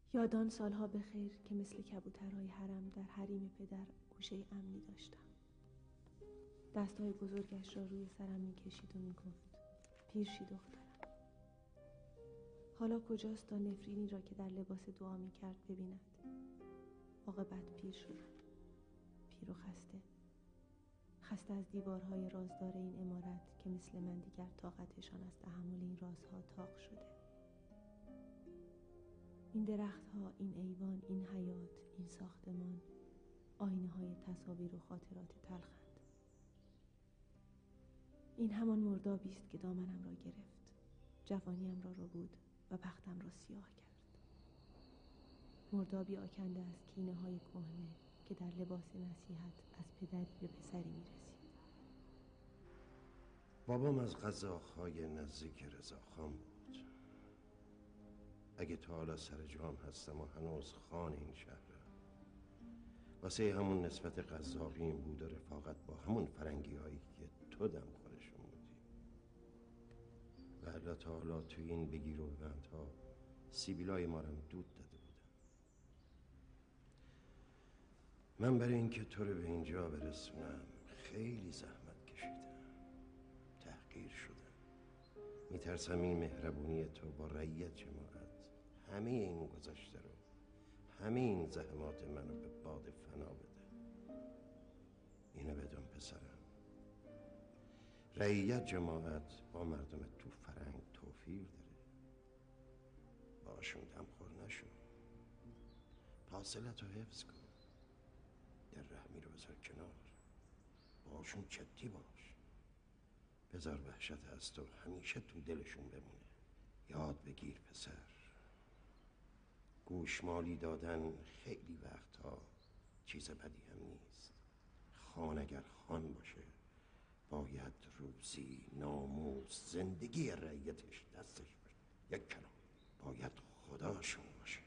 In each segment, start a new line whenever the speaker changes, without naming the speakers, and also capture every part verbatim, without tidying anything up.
یادان سالها به خیر که مثل کبوترهای حرم در حریم پدر گوشه امنی داشتم. دستهای بزرگش را روی سرم می کشید و می گفت پیرشی دخترم. حالا کجاست تا نفرینی را که در لباس دعا می کرد ببیند؟ عاقبت پیر شدم، پیر و خسته، خسته از دیوارهای رازدار این عمارت که مثل من دیگر طاقتشان از تحمل این رازها تاق شده. این درختها، این ایوان، این حیات، این ساختمان، آینه های تصاویر و خاطرات تلخند. این همان مردابی است که دامنم را گرفت، جوانیم را رو بود و بختم را سیاه کرد. مردابی آکنده از کینه های کهنه که در لباس نصیحت از پدری به پسری می رسید.
بابام از قزاق‌های نزدیک رضاخان بود. اگه تا حالا سر جام هستم و هنوز خان این شهرم، واسه همون نسبت قزاقی این بود و رفاقت با همون فرنگی هایی که تو دم خورشون بودی. و الا تا حالا توی این بگیر و ببندها سیبیلای مارم دود داده بودم. من برای اینکه تو رو به اینجا برسونم خیلی زحمت کشیدم، تحقیر شدم. میترسم این مهربونی تو با رعیت جماعت همه این گذشته رو، همه این زحمات منو به باد فنا بده. اینو بدون پسرم، رعیت جماعت با مردم تو فرنگ توفیر داره، باشون دمخور نشو، فاصلت رو حفظ کن، در رحمی رو بذار کنار، باشون جدی باش، بذار وحشت از تو همیشه تو دلشون بمونه. یاد بگیر پسر، گوشمالی دادن خیلی وقتها چیز بدی هم نیست. خان اگر خان باشه باید روزی، ناموس، زندگی رعیتش دستش باشه. یک کلام، باید خداشون باشه.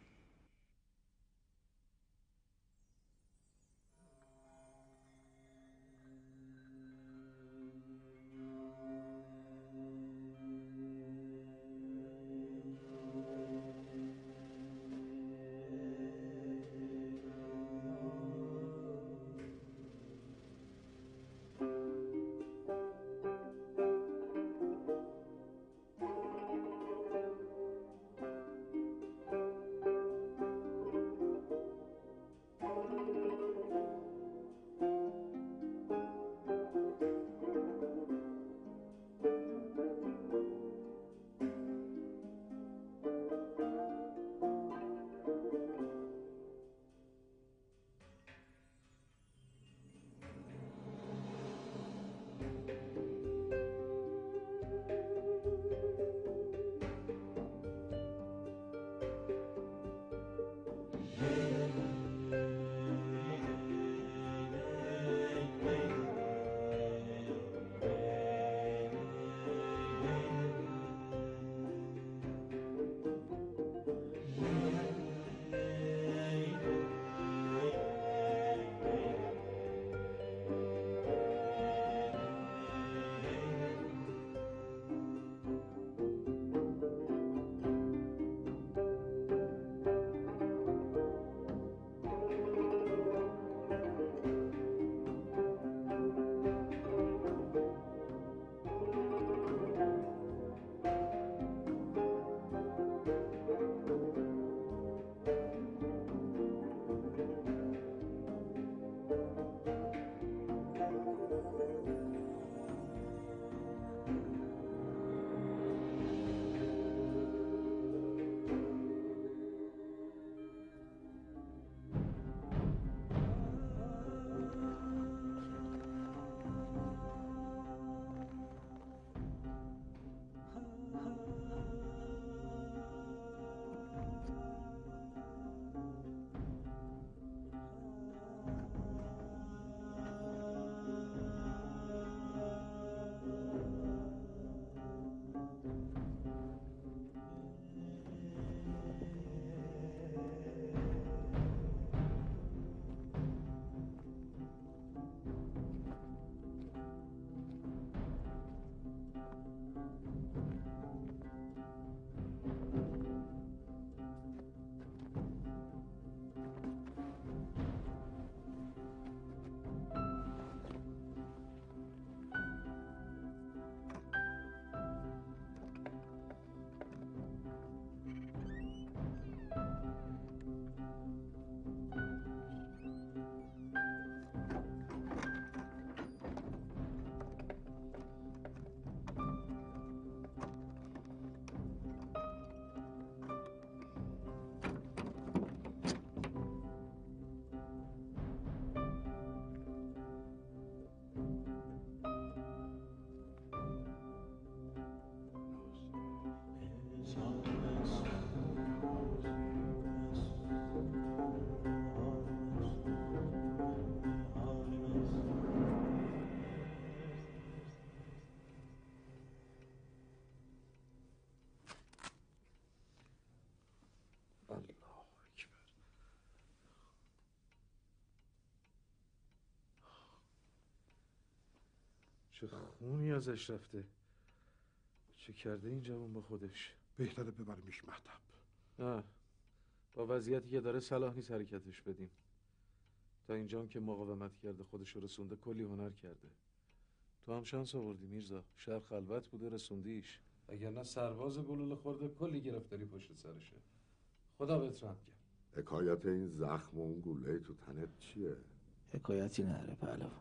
چه خونی ازش رفته. چه کرده این جوان با خودش؟
بهتره ببریمش مهتب.
نه، با وضعیتی که داره صلاح نیست حرکتش بدیم. تا اینجا هم که مقاومت کرده خودش رو رسونده، کلی هنر کرده. تو هم شانس آوردی میرزا، شهر خلوت بوده رسوندیش، اگر نه سرباز گلوله خورده کلی گرفتاری پشت سرشه. خدا بهت رحم کنه.
حکایت این زخم و اون گوله تو تنت چیه؟
حکایتی نره پهلوان.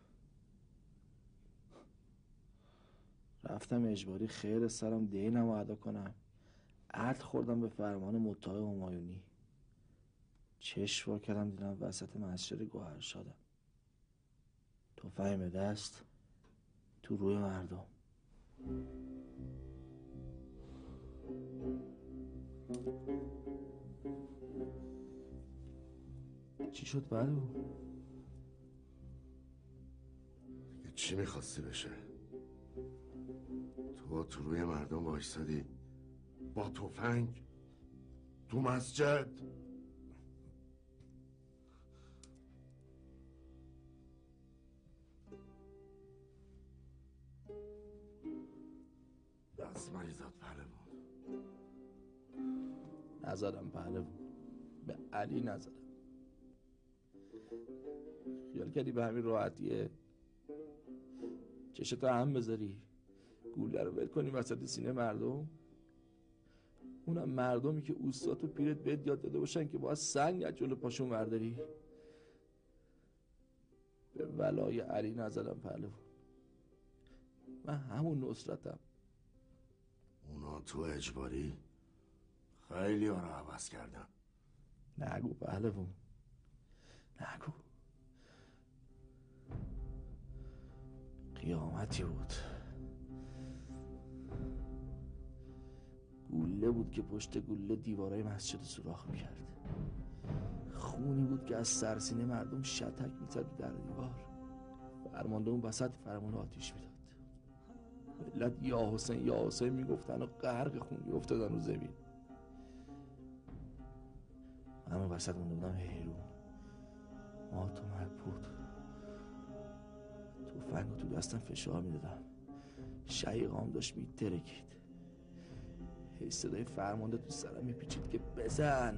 رفتم اجباری خیر سرم دینم رو ادا کنم، عهد خوردم به فرمان مطاع همایونی. چشم وا کردم دیدم وسط مسجد گوهر شدم، تفنگ به دست تو روی مردم. چی شد بلو؟
چی میخواستی بشه؟ تو تو روی مردم وایسادی با تفنگ تو مسجد. دست مریزاد پهلوان.
نزدم پهلوان، به علی نزدم. خیال کردی به همین راحتیه چشتو هم بذاری گوله رو ول کنی وسط سینه مردم؟ اونم مردمی که اوستات و پیرت بهت یاد داده باشن که باید سنگ از جلو پاشون برداری. به ولای علی نزدم پهلوان، من همون نصرتم.
اونا تو اجباری خیلی ها رو عوض کردن.
نگو پهلوان، نگو. قیامتی بود، گوله بود که پشت گوله دیوارای مسجد سوراخ میکرد، خونی بود که از سرسینه مردم شتک میزد در دیوار. فرمانده اون وسط فرمان آتیش میداد، ملت یا حسین یا حسین میگفتن و غرق خون میافتادن رو زمین. من اون وسط مونده بودم حیرون، مات و مبهوت. تفنگو تو دستم فشار میدادم، شقیقام داشت میترکید. هی صدای فرمانده تو سرم میپیچید که بزن.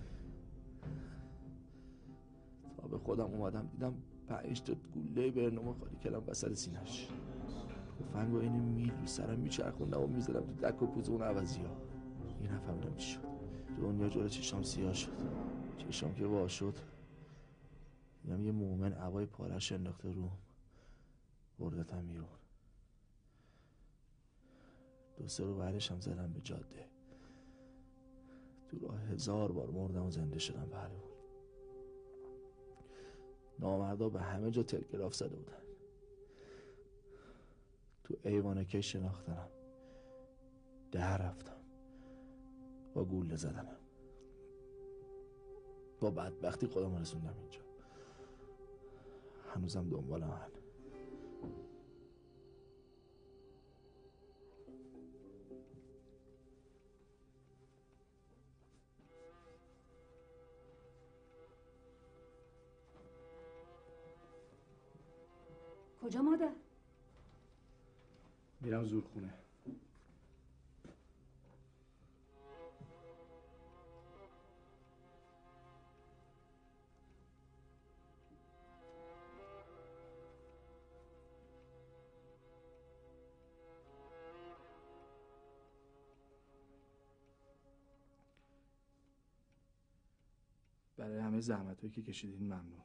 تا به خودم اومدم دیدم پنج تا گوله برنامه خالی کردم وسط سینه‌اش. تفنگو این میل رو سرم میچرخوندم و میزدم تو دک و پوز اون عوضی ها. این نفهمیدم چی شد. دنیا جلو چشام سیاه شد، چشام که وا شد دیدم یه مومن عبای پارش انداخته روم، بردتم بیرون. دو سه رو بعدش هم زدم به جاده. تو راه هزار بار مردم و زنده شدم پهلوان. نامردا به همه جا تلگراف زده بودن. تو ایوانکه شناختنم، ده رفتم با گوله زدنم. با بدبختی خودم رسوندم اینجا. هنوزم دنبال من.
کجا مادر؟
میرم زورخونه. برای همه زحمت‌هایی که کشیدین ممنون.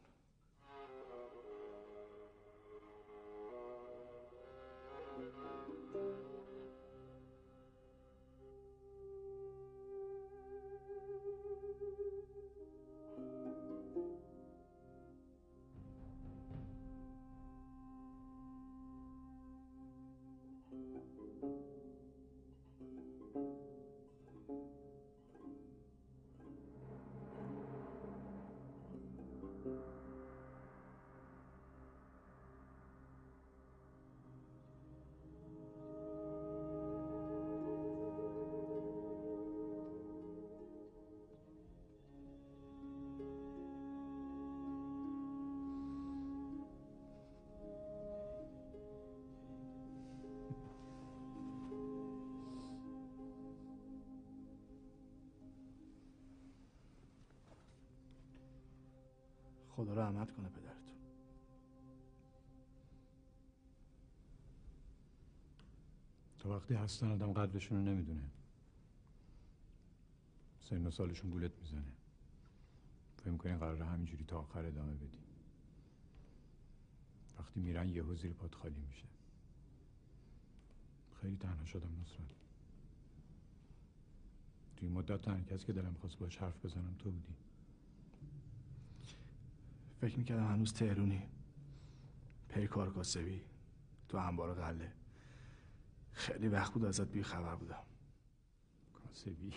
خدا رحمت کنه پدرتون.
تا وقتی هستن آدم قدرشون رو نمیدونه. سن و سالشون گولت میزنه. فکر می‌کنی قراره همینجوری تا آخر ادامه بدی. وقتی میرن یهو زیر پات خالی میشه. خیلی تنها شدم نصرت. توی مدت تنها کسی که دلم خواست باهاش حرف بزنم تو بودی.
فکر میکردم هنوز تهرونی، پی کار کاسبی تو انبار غله. خیلی وقت بود ازت بی خبر بودم.
کاسبی؟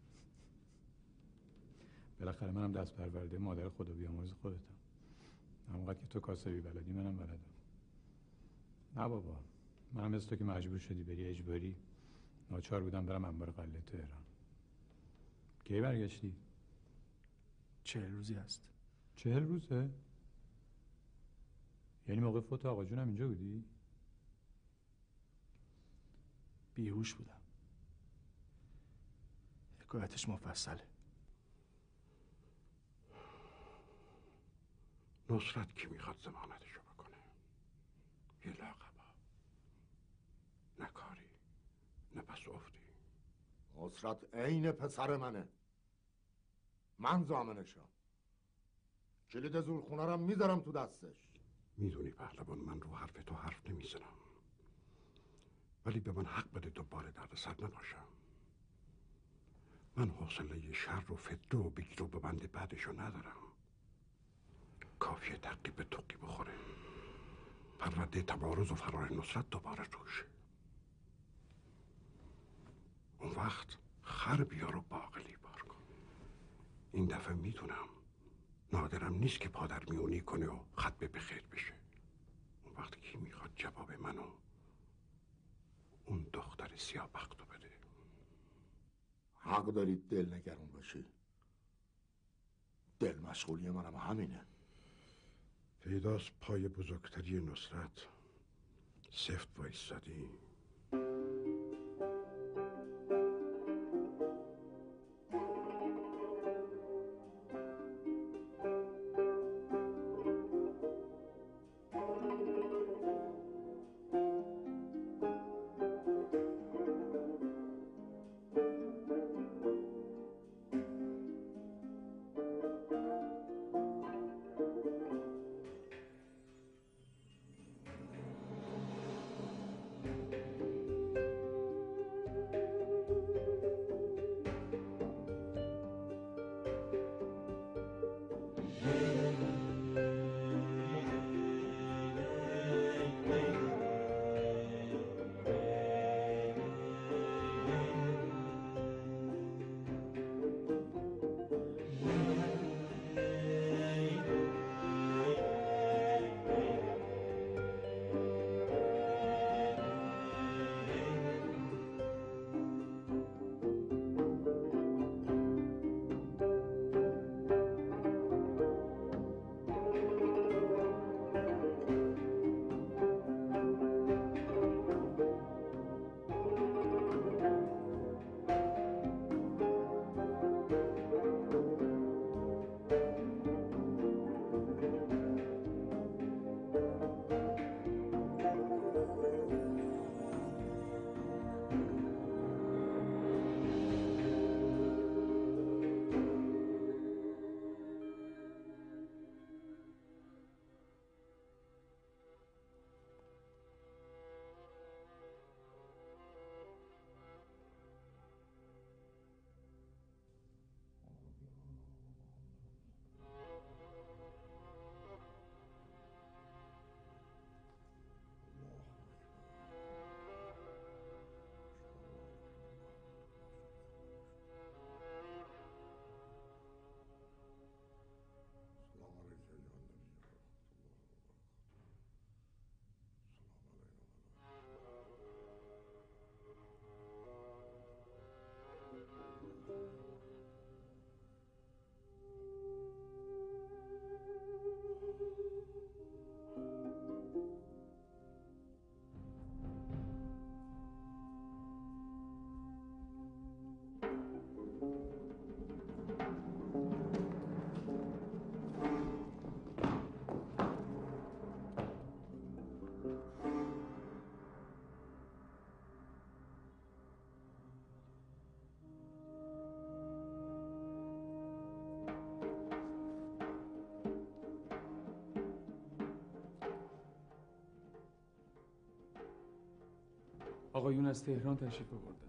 بالاخره منم دست پرورده مادر خدا بیامرز خودتم. همونقدر که تو کاسبی بلدی منم بلدم. نه بابا، منم مثل تو که مجبور شدی بری اجباری ناچار بودم برم انبار غله تهران. کی برگشتی؟
چهل روزی هست.
چهل روزه؟ یعنی موقع فوت آقا جونم اینجا بودی؟
بیهوش بودم. حکایتش مفصله.
نصرت کی میخواد ضمانتشو بکنه؟ یه لاقبا، نه کاری نه پس افتی.
نصرت عین پسر منه، من ضامنشم. کلید زورخونه رو میذارم تو دستش.
میدونی پهلوان من رو حرف تو حرف نمیزنم، ولی به من حق بده دوباره درد سر نباشم. من حوصله شر و فتنه و بگیر و ببند بعدشو ندارم. کافیه تقی به تقی بخوره، پرونده تبارز و فرار نصرت دوباره روشه. اون وقت خر بیار و باقلی بار کن. این دفعه میدونم نادرم نیست که پادر میونی کنه و خط به بخیر بشه. اون وقت کی میخواد جواب منو اون دختر سیاه بختو بده؟
حق دارید دل نگرون باشی. دل مشغولی منم همینه.
پیداست پای بزرگتری نصرت سفت وایستادی.
آقایون از تهران تشریف آوردن.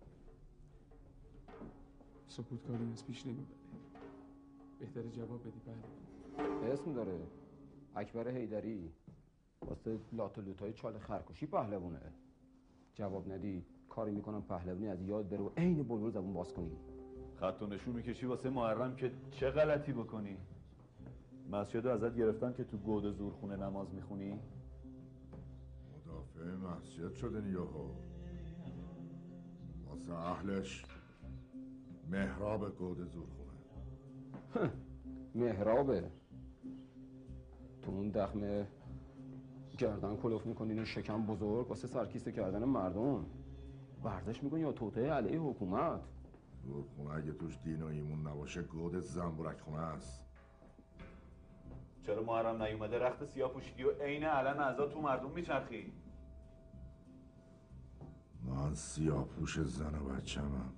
سکوتکاری از پیش نمیبره. بهتره جواب بدی پهلوان.
اسم داره اکبر حیدری، واسه لات و لوتای چال خرکشی پهلوونه. جواب ندی کاری میکنم پهلوانی از یاد بره و عین بلبل زبون باز کنی.
خط و نشون میکشی واسه محرم که چه غلطی بکنی. مسجد رو ازت گرفتن که تو گود زورخونه نماز میخونی؟
مدافع مسجد شده یهو. واسه اهلش محراب گود زورخونه.
محرابه. تو اون دخمه گردن کلوف میکنین و شکم بزرگ واسه سرکیسته کردن مردم ورزش میکنی یا توطئه علیه حکومت.
زورخونه اگه توش دین و ایمون نباشه گود زنبورک خونه است.
چرا محرم نیومده رخت سیاه پوشیدی و عین علم اعضا تو مردم میچرخی؟
من سیاه پوش زن و بچه‌مم.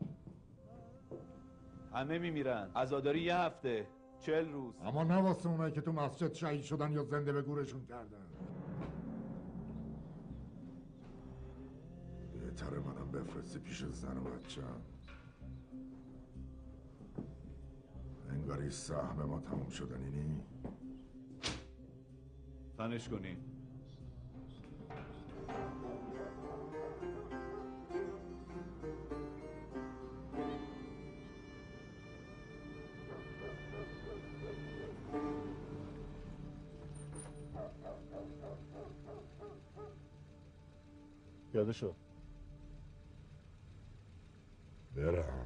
همه میمیرن. عزاداری یه هفته، چهل روز.
اما نه واسه اونایی که تو مسجد شهید شدن یا زنده به گورشون کردن. بهتره منم بفرستی پیش زن و بچه‌م. انگاری سهم ما تموم شدنی نی.
تنش کنی. یادشو
برم.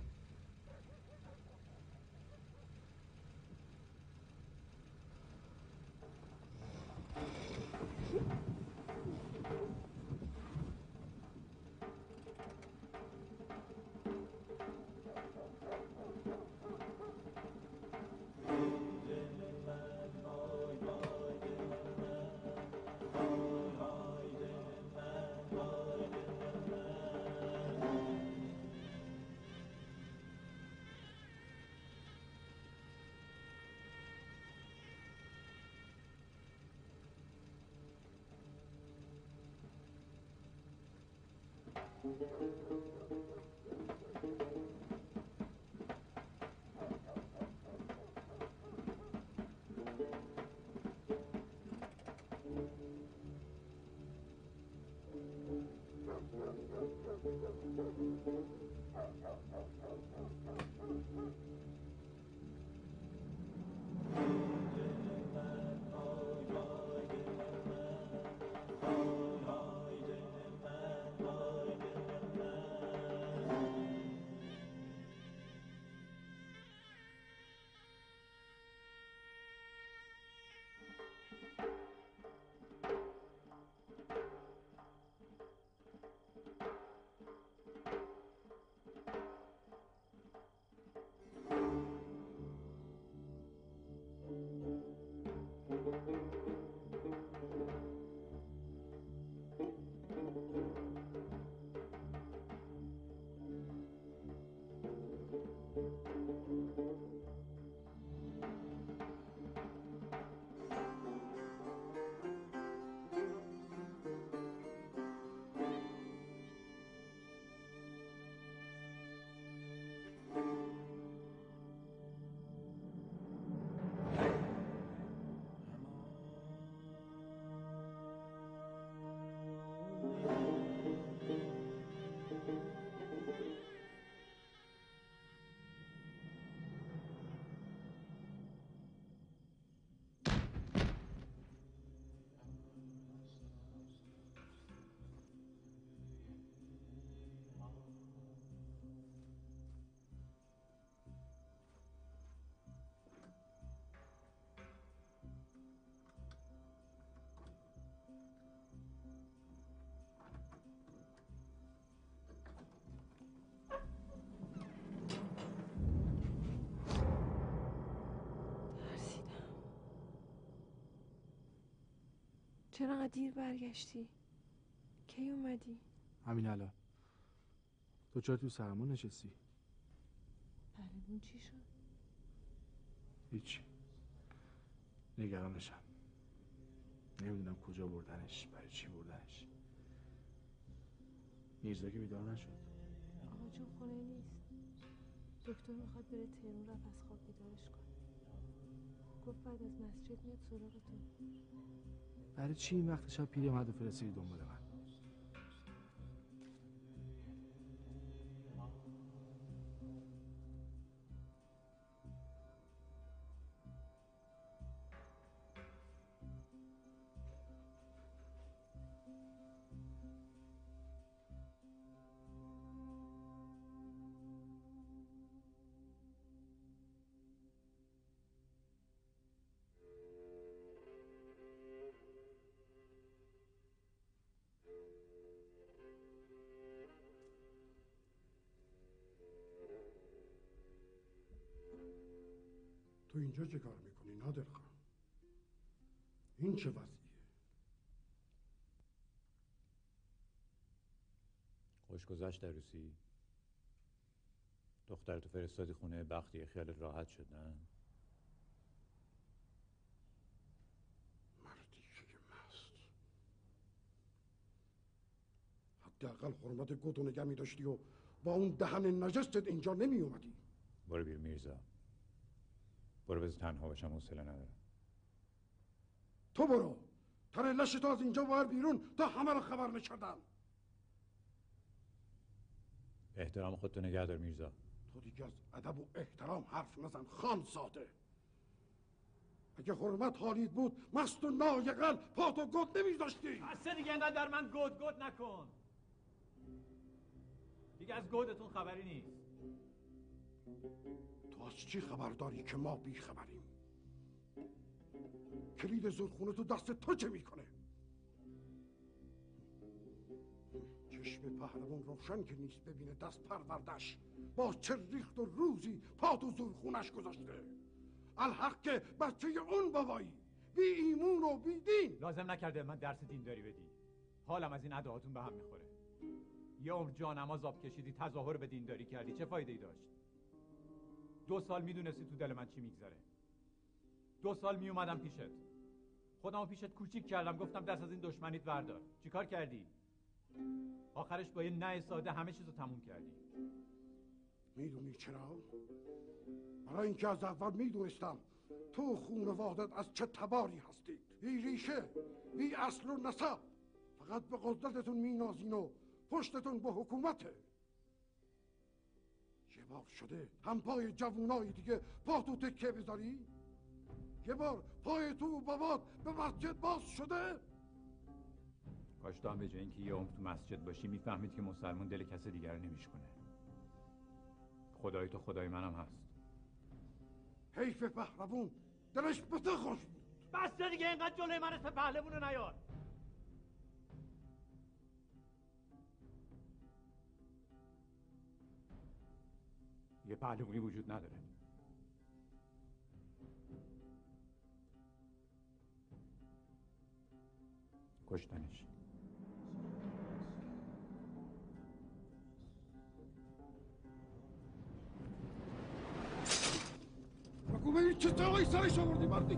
چرا انقدر دیر برگشتی؟ کی اومدی؟
همین الان. تو چرا تو سرمون نشستی؟
پهلوان چی شد؟
هیچی. نگرانشم. نمیدونم کجا بردنش، برای چی بردنش. میرزا که بیدار نشد.
آقا جون خونه نیست. دکتر میخواد بره تهران، رفت از خواب بیدارش کنه. گفت بعد از مسجد میاد سراغتون.
برای چی این وقت شب پیری اومد و فرستادی دنبال من؟
تو اینجا چه کار میکنی نادر خان؟ این چه وضعیه؟
خوش گذشت عروسی؟ دخترتو فرستادی خونه بختی، خیالت راحت شد نه؟
مردی که مست. حداقل حرمت گوتو نگه می داشتی و با اون دهن نجستت اینجا نمی اومدی.
برو بیر میرزا، برو بذار تنها باشم، حوصله ندارم.
تو برو، تر لشتو از اینجا باید بیرون تا همه رو خبر نکردم.
احترام خودتو نگه دار میرزا.
تو دیگه از ادب و احترام حرف نزن خان ساده. اگه حرمت حالید بود مست و نایقل پات و گود نمیذاشتی.
اصلا دیگه اینقدر در من گود گود نکن. دیگه از گودتون خبری نیست.
تو از چی خبر داری که ما بی خبریم؟ کلید زورخونه تو دست تو چه میکنه؟ چشم پهلوان روشن که نیست ببینه دست پروردش با چه ریخت و روزی پا تو زورخونش گذاشته. الحق که بچه اون بابایی بی ایمون و بی دین.
لازم نکرده من درس دین داری بدی. حالم از این ادعاتون به هم میخوره. یه عمر جانماز آب کشیدی، تظاهر به دینداری کردی، چه فایده ای داشت؟ دو سال میدونستی تو دل من چی میگذره. دو سال میومدم پیشت، خودمو پیشت کوچیک کردم، گفتم دست از این دشمنیت بردار. چیکار کردی؟ آخرش با یه نه ساده همه چیزو تموم کردی.
میدونی چرا؟ برای اینکه از اول میدونستم تو خانوادت از چه تباری هستید. بی ریشه، بی اصل و نسب، فقط به قدرتتون مینازین و پشتتون به حکومته. یه بار شده هم پای جوونای دیگه پا تو تکه بذاری؟ یه بار پای تو بابات به مسجد باز شده؟
کاش تو هم به جای اینکه یه عمر تو مسجد باشی میفهمید که مسلمان دل کسی دیگر نمیشکنه. خدای تو خدای منم هست.
حیف پهلوون دلش به تو خوش بود.
بس دیگه اینقدر جلوی من اسم پهلوون رو نیار. یه پهلوونی وجود نداره. کشتنش.
بگو ببین چه تاقی سرش آوردی مردی.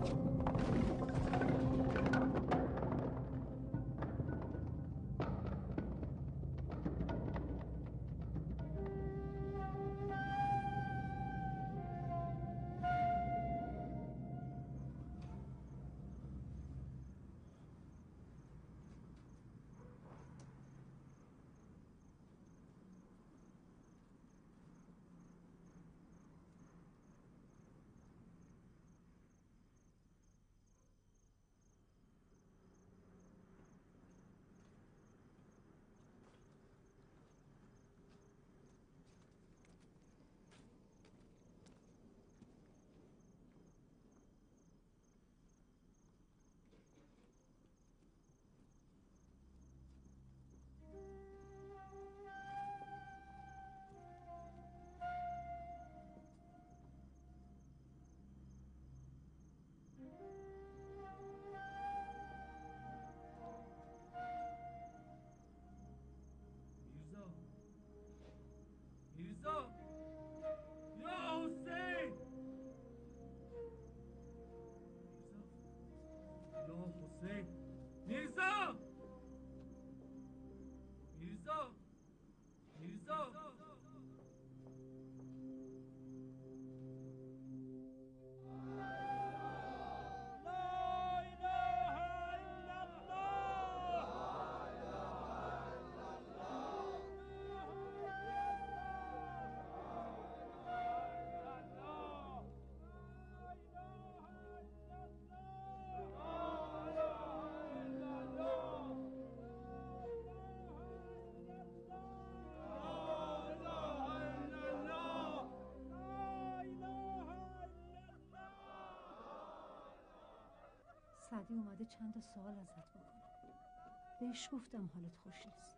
خدی اومده چند تا سوال ازت بکنه. بهش گفتم حالت خوش نیست.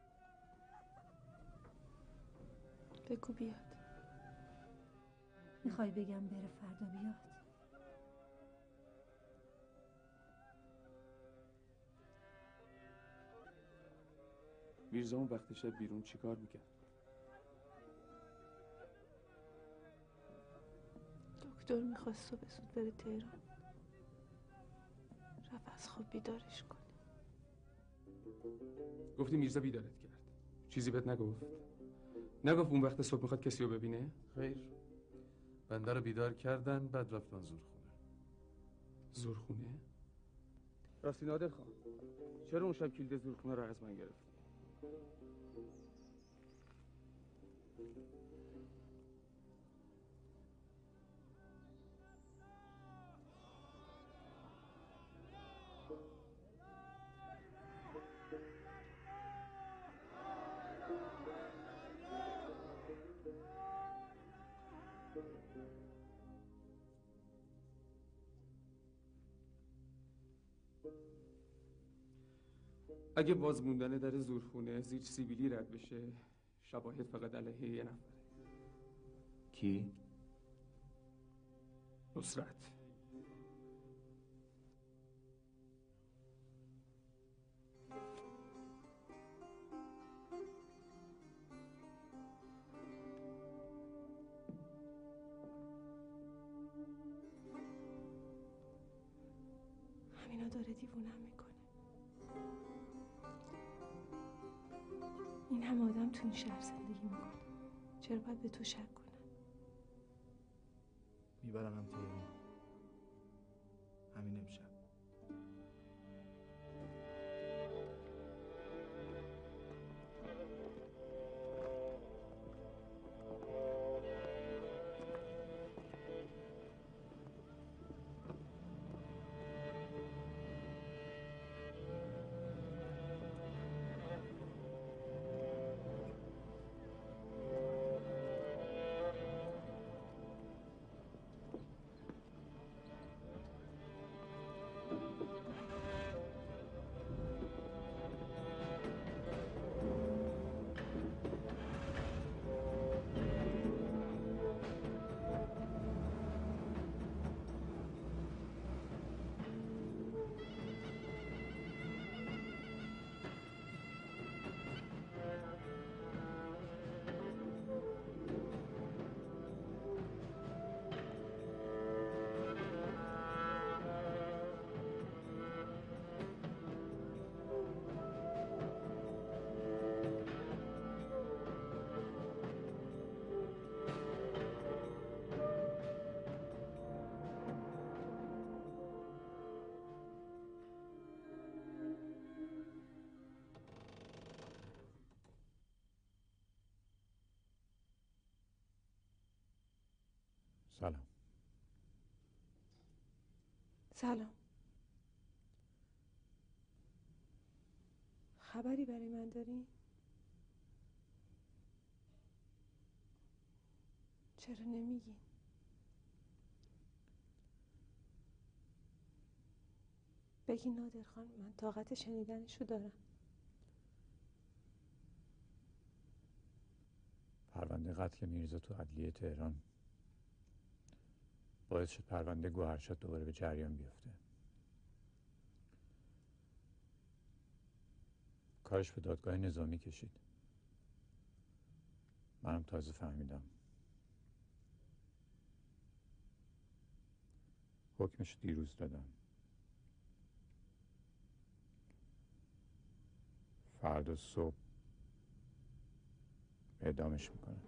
بگو بیاد.
میخوای بگم بره فردا بیاد؟
میرزا اون وقت شب بیرون چیکار میکرد؟
دکتر میخواست صبح زود بره تهران. رفت از خواب بیدارش کنه.
گفتی میرزا بیدارت کرد. چیزی بهت نگفت؟ نگفت اون وقت صبح میخواد کسی رو ببینه؟
خیر، بنده رو بیدار کردن بعد رفتن زورخونه.
زورخونه؟ راستی نادر خان، چرا اون شب کلید زورخونه رو از من گرفتی؟ اگه باز موندن در زورخونه زیر سیبیلی رد بشه، شواهد فقط علیه یه نفره.
کی؟
نصرت.
همینا داره دیوونم میکنه. این همه آدم تو این شهر زندگی میکنه. چرا باید به تو شک کنن؟
میبرنم تهران همین امشب.
سلام.
سلام. خبری برای من داری؟ چرا نمیگی؟ بگی نادر خان، من طاقت شنیدنشو دارم.
پرونده قتل میرزا تو عدلیه تهران باعث شد پرونده گوهرشاد دوباره به جریان بیفته. کارش به دادگاه نظامی کشید. منم تازه فهمیدم. حکمش دیروز دادم. فردا صبح اعدامش میکنه.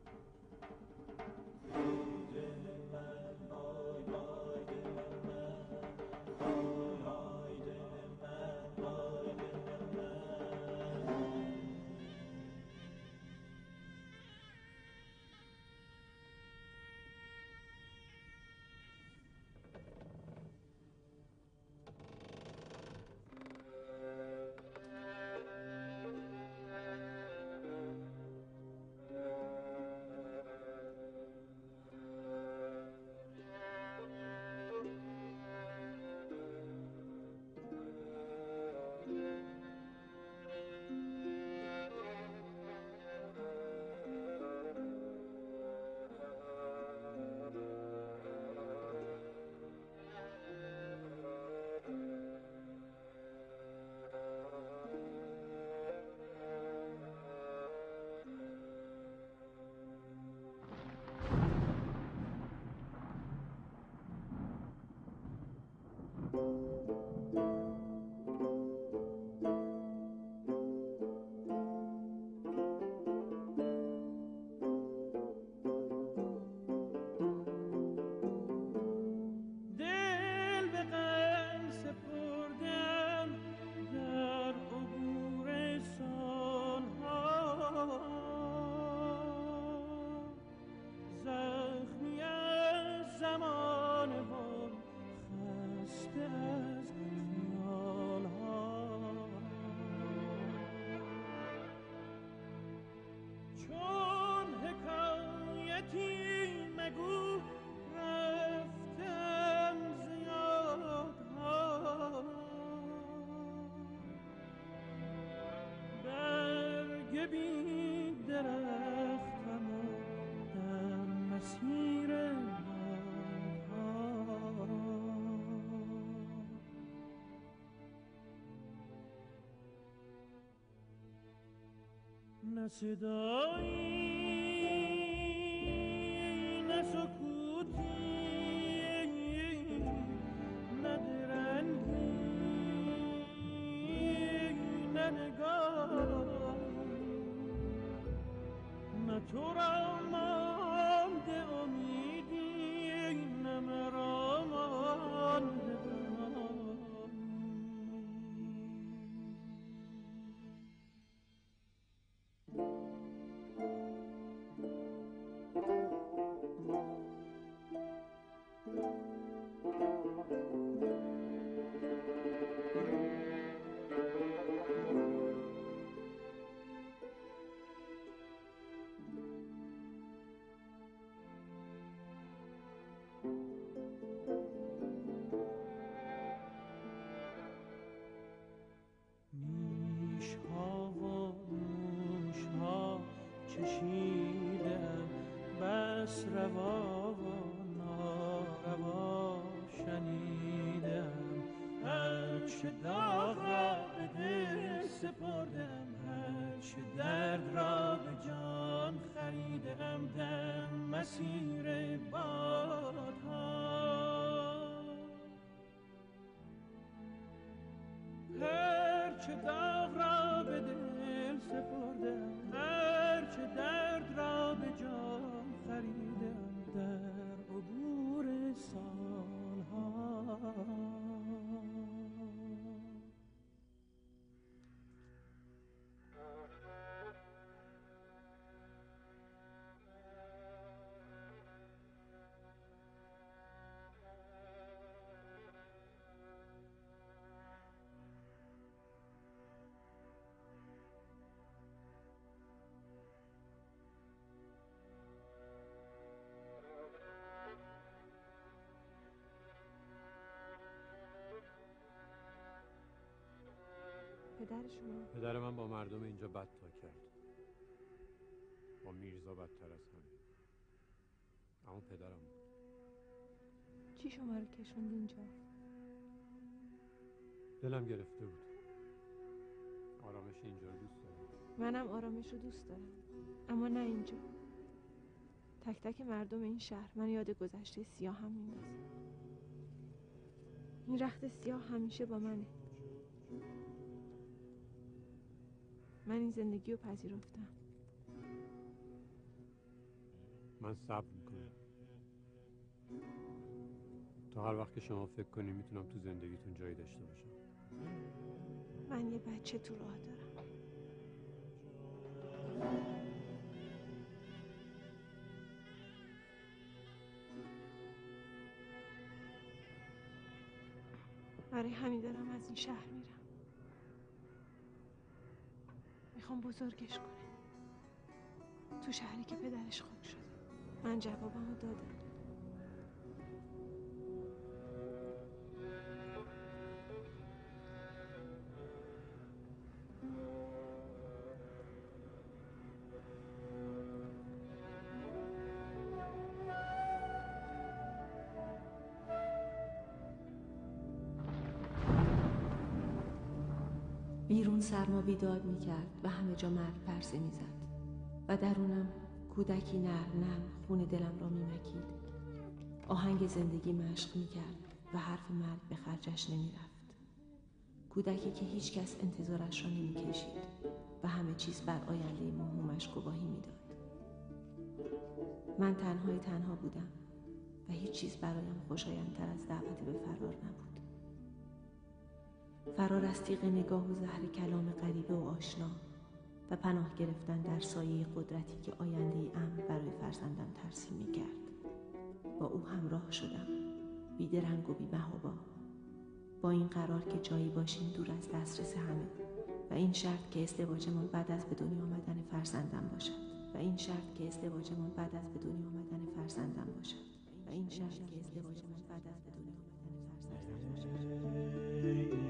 صدایی نه سکوتی نه درنگی نه نگاه نه تو را مانده امیدی نه مرا مانده چشیدم بس روا و ناروا شنیدم هرچه داغ را به دل سپردم هرچه درد را به جان خریدم در مسیر بادها هرچه داغ را به دل سپردم هرچه درد را به جان خریدم در عبور سالها
پدر شما؟
پدر من با مردم اینجا بد تا کرد، با میرزا بدتر از همه. اما پدرم بود.
چی شما رو کشوند اینجا؟
دلم گرفته بود. آرامش اینجا رو دوست دارم.
منم آرامش رو دوست دارم، اما نه اینجا. تک تک مردم این شهر من یاد گذشته سیاه هم میندازه. این رخت سیاه همیشه با منه. من این زندگی رو پذیرفتم.
من صبر میکنم تا هر وقت که شما فکر کنی میتونم تو زندگیتون جایی داشته باشم.
من یه بچه تو راه دارم. برای همین دارم از این شهر میرم. میخوام بزرگش کنه تو شهری که پدرش خاک شده. من جوابمو دادم.
بیرون سرما بیداد می کرد و همه جا مرگ پرسه می زد و درونم کودکی نرم نرم خون دلم را می مکید. آهنگ زندگی مشق می کرد و حرف مرگ به خرجش نمی رفت. کودکی که هیچ کس انتظارش را نمی کشید و همه چیز بر آینده موهومش گواهی می داد. من تنهای تنها بودم و هیچ چیز برایم خوشایندتر از دعوت به فرار نبود. فرار از تیغ نگاه و زهر کلام غریبه و آشنا و پناه گرفتن در سایه قدرتی که آینده امن برای فرزندم ترسیم می کرد. با او همراه شدم، بیدرنگ و بی‌محابا، با این قرار که جایی باشیم دور از دسترس همه و این شرط که ازدواجمان بعد از به دنیا آمدن فرزندم باشد و این شرط که ازدواجمان بعد از به دنیا آمدن فرزندم باشد و این شرط که ازدواجمان بعد از به دنیا آمدن فرزندم باشد.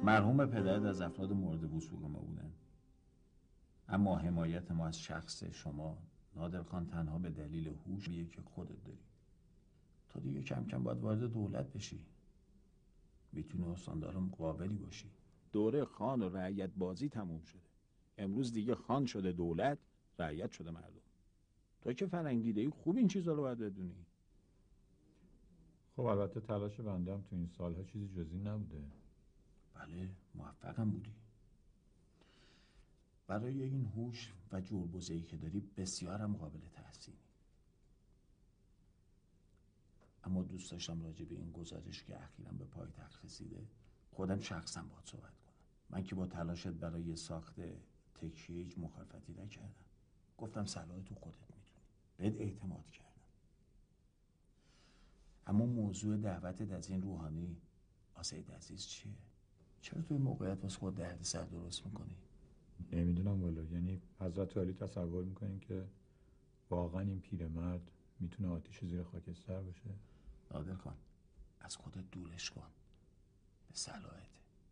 مرحوم پدرت از افراد مورد وصول ما بودن، اما حمایت ما از شخص شما نادر خان تنها به دلیل هوشیه که خودت داری. تا دیگه کم کم باید وارد دولت بشی، میتونی استاندار مقابلی باشی.
دوره خان و رعیت بازی تموم شده. امروز دیگه خان شده دولت، رعیت شده مردم. تو که فرنگیده‌ای خوب این چیزا رو باید بدونی.
خب البته تلاش بنده هم تو این سالها چیزی جز این نبوده.
بله موفقم بودی. برای این هوش و جربوزه‌ای که داری بسیارم قابل تحسینی. اما دوست داشتم راجع به این گزارش که اخیراً به پایتخت رسیده خودم شخصا باهات صحبت کنم. من که با تلاشت برای ساخت تکیه هیچ مخالفتی نکردم. گفتم صلاح تو خودت میتونی. بهت اعتماد کردم. اما موضوع دعوتت از این روحانی آسید عزیز چیه؟ چرا توی موقعیت واسه خود درد سر درست میکنی؟
نمیدونم والا. یعنی حضرت عالی تصور میکنین که واقعا این پیرمرد میتونه آتیش زیر خاکستر باشه؟
نادر خان از خودت دورش کن. به صلاحته.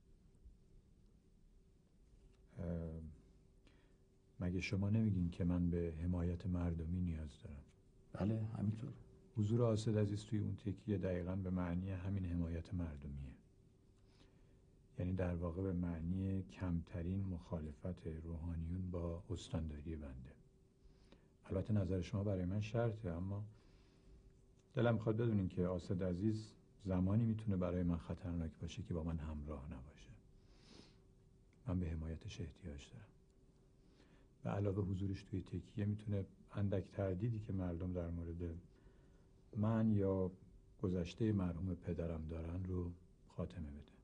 مگه شما نمیگین که من به حمایت مردمی نیاز دارم؟
بله همینطور.
حضور آسد عزیز توی اون تکیه دقیقاً به معنی همین حمایت مردمیه. یعنی در واقع به معنی کمترین مخالفت روحانیون با استانداری بنده. البته نظر شما برای من شرطه، اما دلم میخواد بدونین که آسد عزیز زمانی میتونه برای من خطرناک باشه که با من همراه نباشه. من به حمایتش احتیاج دارم. به علاوه حضورش توی تکیه میتونه اندک تردیدی که مردم در مورد من یا گذشته مرحوم پدرم دارن رو خاتمه بده.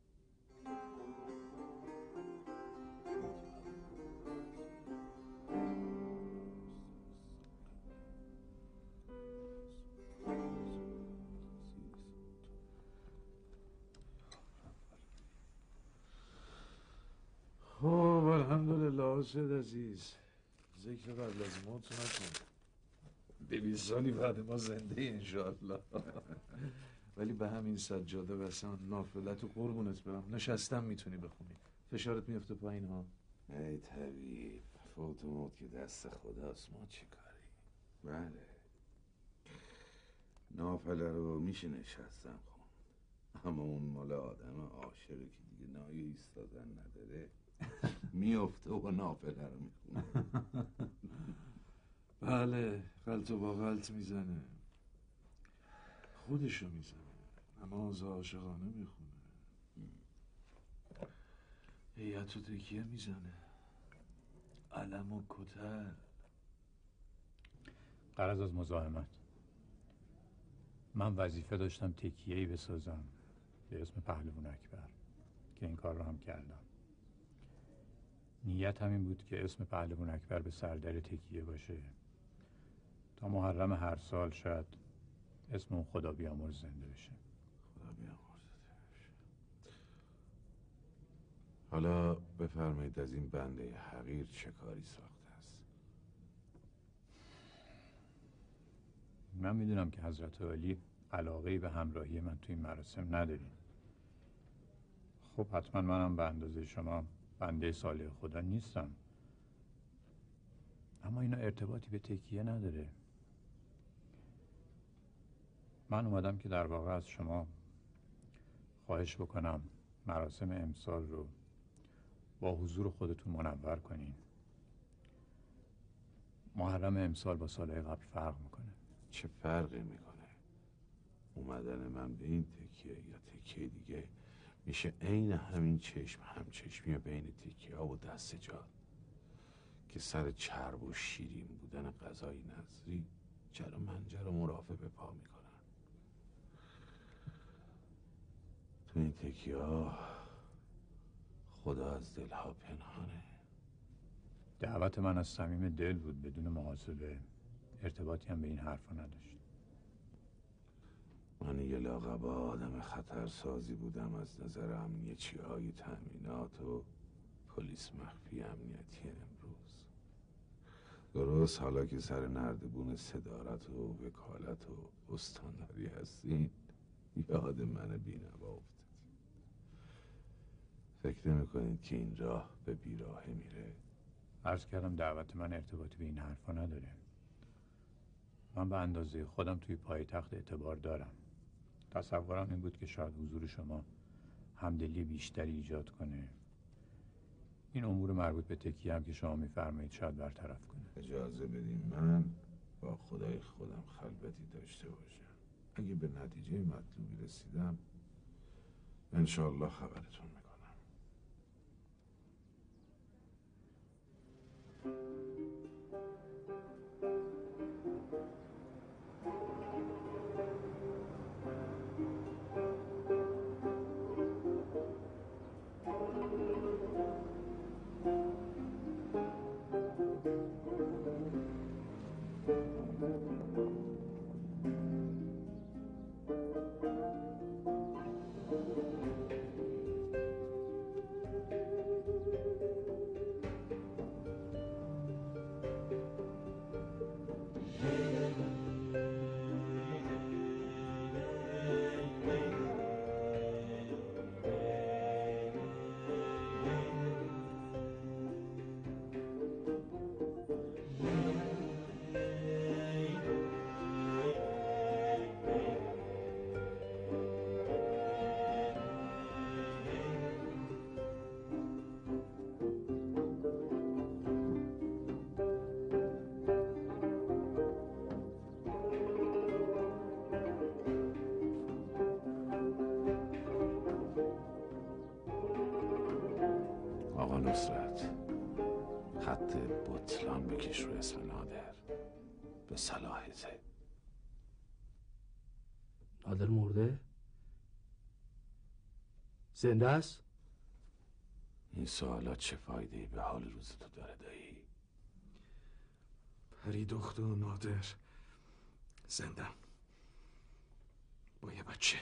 خب الحمدلله آسد عزیز، ذکر قبل از موت نکن. دویست سالی بعد ما زنده انشاءالله. ولی به همین سجاده و اصلا نافلت و قربونت برم نشستم میتونی بخونی. فشارت میفته پایین ها.
ای طبیب، فوت و موت که دست خداست، ما چی کاری؟ بله نافله رو میشه نشستم خوند، اما اون مال آدم عاشقی که دیگه نایه ایستادن نداره میفته و نافله رو میخونه.
بله غلط و با غلط میزنه، خودشو میزنه، نماز عاشقانه میخونه، هیئت و تکیه میزنه، علم و کتل.
غرض از مزاحمت، من وظیفه داشتم تکیه‌ای بسازم به اسم پهلوان اکبر که این کار رو هم کردم. نیت همین بود که اسم پهلوان اکبر به سردر تکیه باشه تا محرم هر سال شاید اسم اون خدا بیامرز زنده بشه.
خدا بیامرز بشه. حالا بفرمایید از این بنده حقیر چه کاری ساخته است؟
من میدونم که حضرت عالی علاقه‌ای به همراهی من توی این مراسم ندارین. خب حتما منم به اندازه شما بنده صالح خدا نیستم، اما اینا ارتباطی به تکیه نداره. من اومدم که در واقع از شما خواهش بکنم مراسم امسال رو با حضور خودتون منور کنین. محرم امسال با سالهای قبل فرق میکنه.
چه فرقی میکنه؟ اومدن من به این تکیه یا تکیه دیگه میشه عین همین چشم همچشمی بین تکیه ها و دست جاد که سر چرب و شیرین بودن غذای نظری جر و منجر و مرافع به پا میکنن. تو این تکیه ها خدا از دلها پنهانه.
دعوت من از صمیم دل بود، بدون محاسبه، ارتباطی هم به این حرفا نداشت.
من یه لاغبا آدم خطرسازی بودم از نظر امنیتی های تأمینات و پلیس مخفی امنیتی امروز. درست حالا که سر نردبون صدارت و وکالت و استانداری هستین یاد من بی‌نوا افتاد. فکر نمی‌کنید که این راه به بیراهه میره؟
عرض کردم دعوت من ارتباطی به این حرفا نداره. من به اندازه خودم توی پایتخت اعتبار دارم. تصورم این بود که شاید حضور شما همدلی بیشتری ایجاد کنه. این امور مربوط به تکیه هم که شما میفرمایید شاید برطرف کنه.
اجازه بدین من با خدای خودم خلوتی داشته باشم. اگه به نتیجه مطلوبی رسیدم انشالله خبرتون میکنم. آقا نصرت، خط بطلان بکش رو اسم نادر. به صلاحته.
نادر مرده؟ زنده است؟
این سوالات چه فایده‌ای به حال روز تو داره دایی؟
پری دختر و نادر زنده با یه بچه.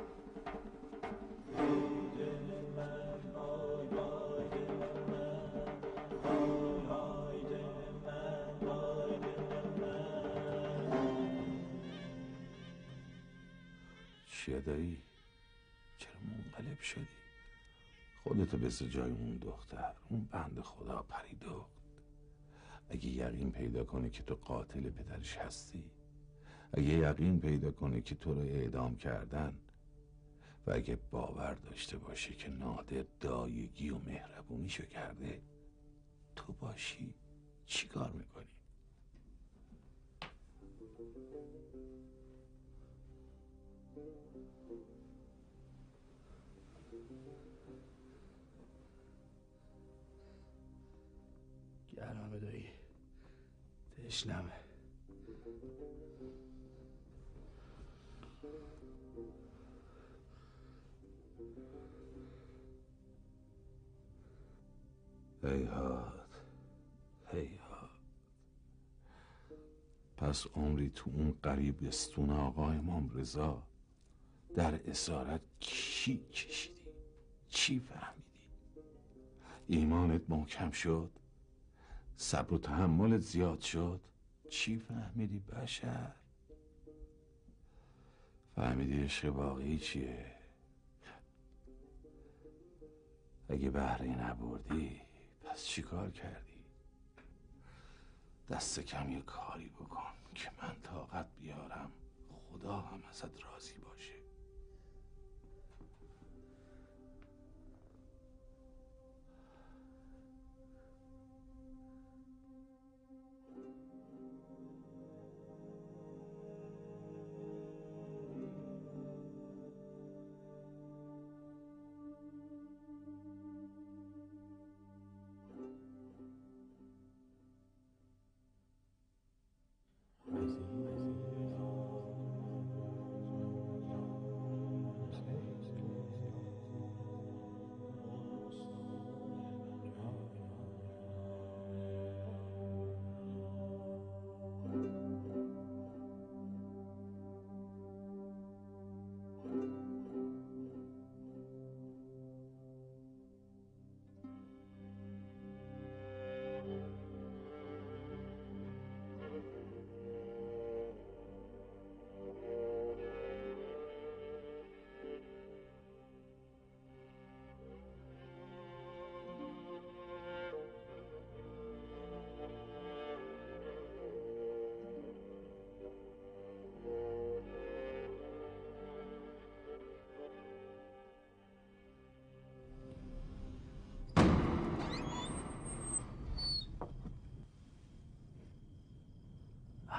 چیه دایی؟ چرا منقلب شدی؟ خودتو بذار جای اون دختر، اون بنده خدا پری دخت. اگه یقین پیدا کنه که تو قاتل پدرش هستی، اگه یقین پیدا کنه که تو رو اعدام کردن و اگه باور داشته باشه که نادر دایگی و مهربونیشو کرده، تو باشی چی کار میکنی؟
گرمه دایی، تشنمه.
هیهات هیهات. پس عمری تو اون قریبستون آقا امام رضا در اسارت چی کشیدی؟ چی فهمیدی؟ ایمانت محکم شد؟ صبر و تحملت زیاد شد؟ چی فهمیدی بشر؟ فهمیدی عشق واقعی چیه؟ اگه بهره نبردی پس چی کار کردی؟ دست کم یه کاری بکن که من طاقت بیارم خدا هم ازت راضی باشه.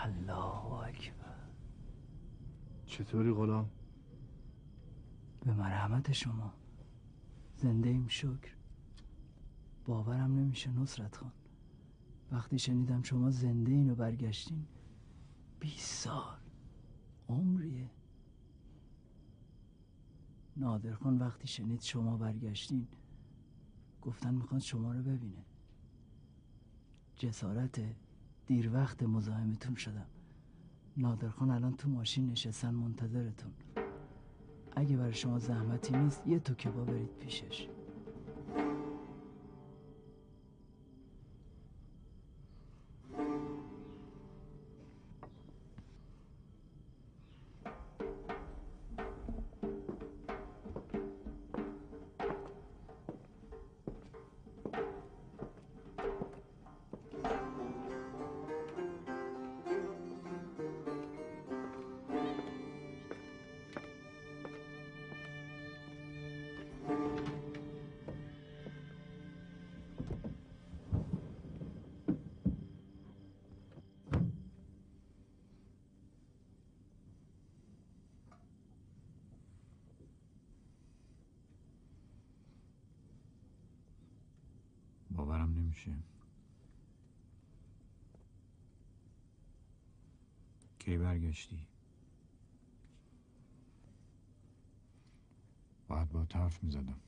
الله اکبر.
چطوری غلام؟
به مرحمت شما. زنده ایم شکر. باورم نمیشه نصرت خان. وقتی شنیدم شما زنده این و برگشتین، بیست سال عمریه. نادر خان وقتی شنید شما برگشتین گفتن میخواد شما رو ببینه. جسارته. دیر وقت مزاحمتون شدم. نادر خان الان تو ماشین نشستن منتظرتون. اگه برای شما زحمتی نیست یه تو کباب برید پیشش.
باورم نمیشه. کی برگشتی؟ باید با حرف میزدم.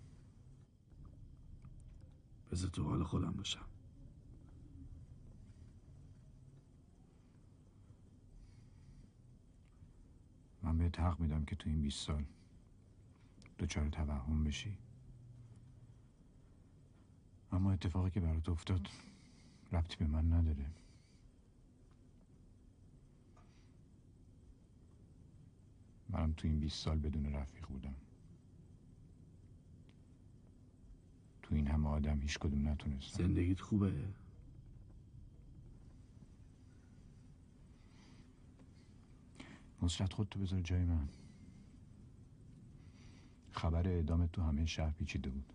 بذار تو حال خودم باشم.
من بهت حق میدم که تو این بیست سال دچار توهم بشی، اما اتفاقی که برات افتاد ربطی به من نداره. منم تو این بیست سال بدون رفیق بودم. تو این همه آدم هیچ کدوم نتونستم.
زندگیت خوبه؟
نصرت خودتو بذار جای من. خبر اعدامت تو همه شهر پیچیده بود.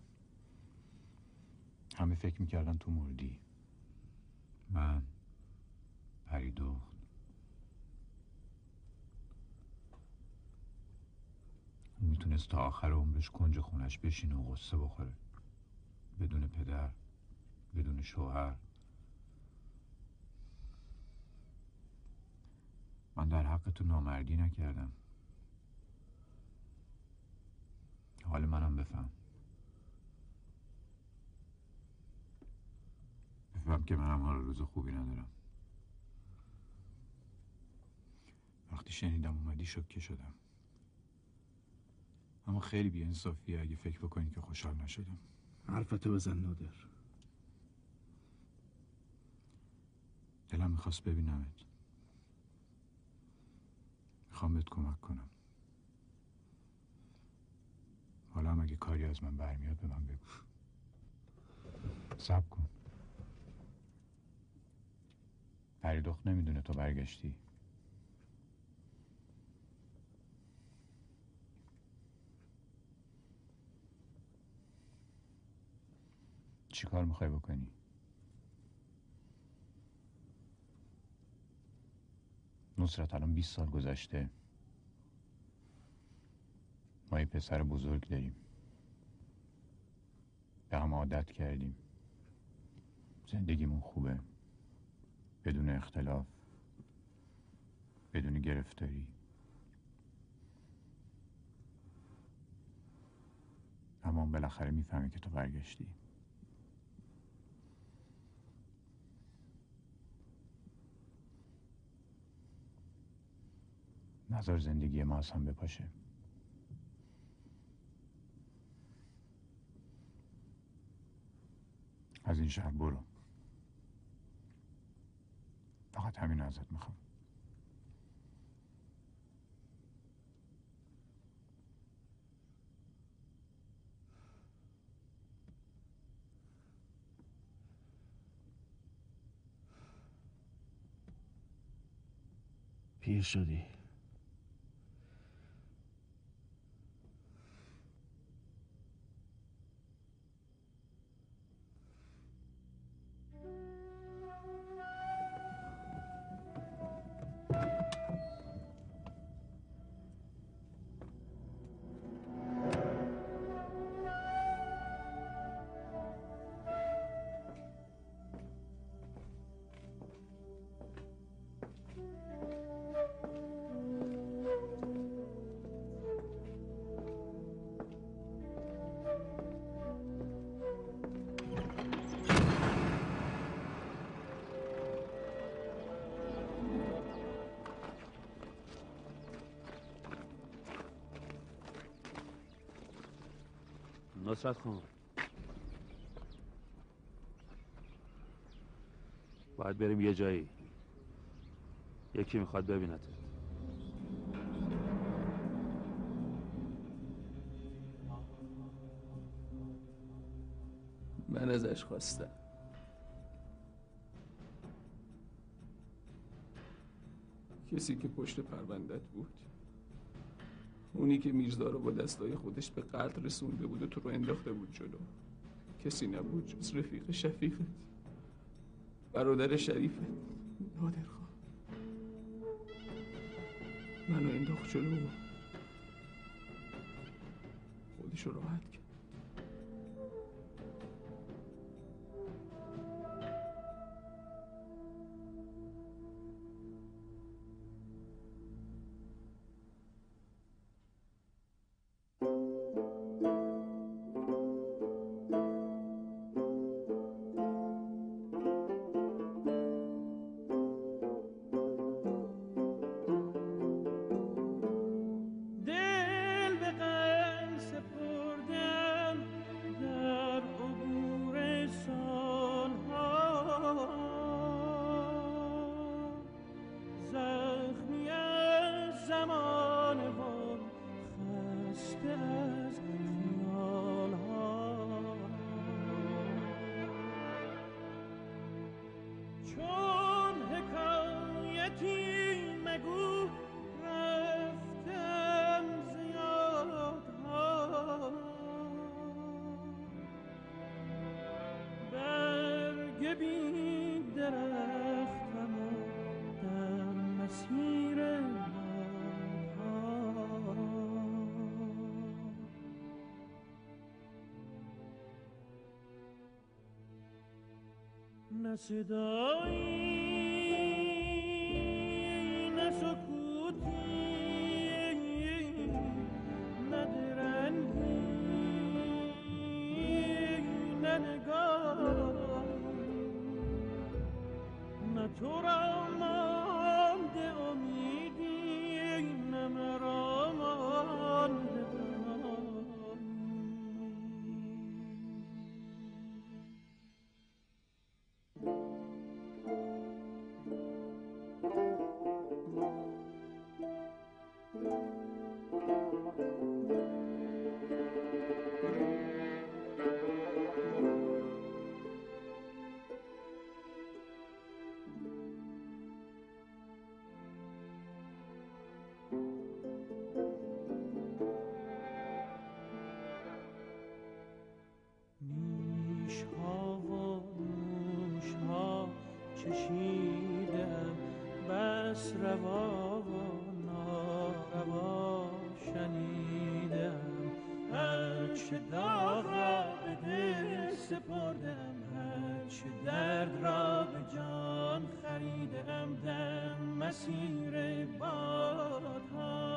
همه فکر میکردن تو مردی. من پریدخت اون میتونست تا آخر عمرش کنج خونش بشینه و غصه بخوره، بدون پدر، بدون شوهر. من در حق تو نامردی نکردم. حال منم بفهم. بفهم که منم حال روز خوبی ندارم. وقتی شنیدم اومدی شوکه شدم. اما خیلی بی‌انصافیه اگه فکر بکنی که خوشحال نشدم.
حرفتو بزن نادر.
دلم میخواست ببینمت. میخوام بهت کمک کنم. حالا هم اگه کاری از من برمیاد به من بگو. صبر کن. پریدخت نمیدونه تو برگشتی. چی کار میخوای بکنی؟ نصرت الان بیست سال گذشته. ما یه پسر بزرگ داریم. به هم عادت کردیم. زندگیمون خوبه. بدون اختلاف. بدون گرفتاری. اما بالاخره میفهمه که تو برگشتی. نظر زندگی ما از هم بپاشه. از این شهر برو. فقط همین ازت میخوام.
پیر شدی.
نصرت خان، باید بریم یه جایی. یکی میخواد ببینتت.
من ازش خواستم. کسی که پشت پروندت بود، اونی که میرزا رو با دستای خودش به قتل رسونده بود و تو رو انداخته بود جلو، کسی نبود جز رفیق شفیقت، برادر شریفت، نادر خان. منو انداخت جلو و خودش رو راحت کرد.
نه صدایی نه سکوتی نه درنگی نه نگاهی نه تو را مانده امیدی نه مرا مانده چشیدم بس روا و ناروا شنیدم، هرچه داغ را به دل سپردم، هرچه درد را به جان خریدم در مسیر بادها.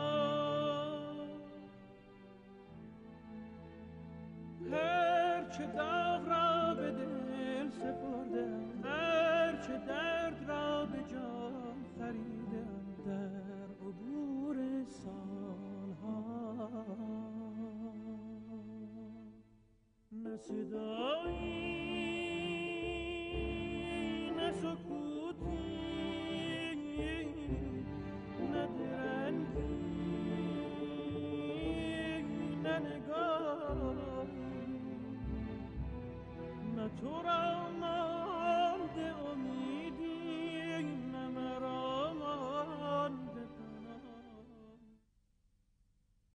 هرچه داغ را به دل سپردم، هرچه درد را به جان خریدم در عبور سالها. نه صدایی نه سکوتی نه درنگی نه نگاهی نه تو را